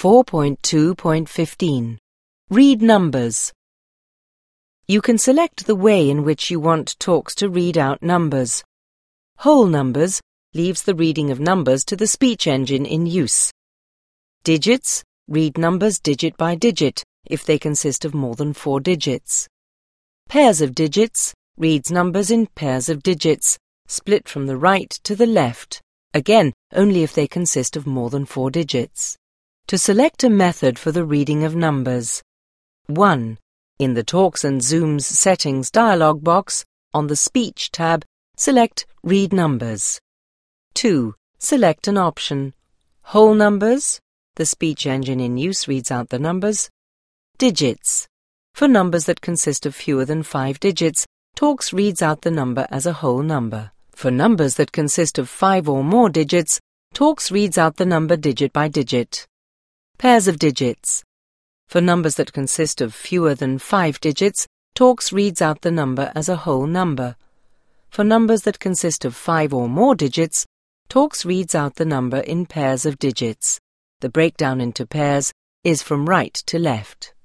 4.2.15. Read numbers. You can select the way in which you want Talks to read out numbers. Whole numbers leaves the reading of numbers to the speech engine in use. Digits read numbers digit by digit if they consist of more than 4 digits. Pairs of digits reads numbers in pairs of digits, split from the right to the left, again only if they consist of more than 4 digits. To select a method for the reading of numbers. 1. In the Talks and Zooms Settings dialog box, on the Speech tab, select Read Numbers. 2. Select an option. Whole numbers. The speech engine in use reads out the numbers. Digits. For numbers that consist of fewer than 5 digits, Talks reads out the number as a whole number. For numbers that consist of 5 or more digits, Talks reads out the number digit by digit. Pairs of digits. For numbers that consist of fewer than 5 digits, Talks reads out the number as a whole number. For numbers that consist of 5 or more digits, Talks reads out the number in pairs of digits. The breakdown into pairs is from right to left.